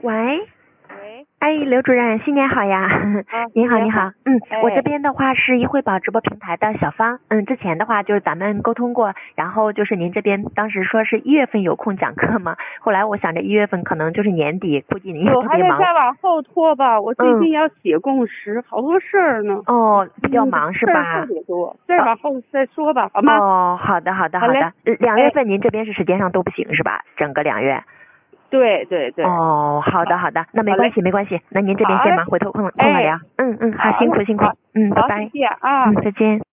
喂， 喂， 哎，刘主任，新年好呀！您好，您好。我这边的话是一惠宝直播平台的小芳。之前的话就是咱们沟通过，然后就是您这边当时说是1月份有空讲课嘛，后来我想着1月份可能就是年底，估计您也我还得特别忙。 再往后拖吧，我最近要写共识，好多事儿呢。 哦，比较忙是吧？ 事儿特别多，再往后再说吧，好吗？ 哦，好的。 好嘞。 2月份您这边是时间上都不行是吧？整个2月。 对对对。 哦，好的，那没关系没关系，那您这边先忙，回头空了聊。好，辛苦。 好， 拜拜。 谢谢啊。 再见。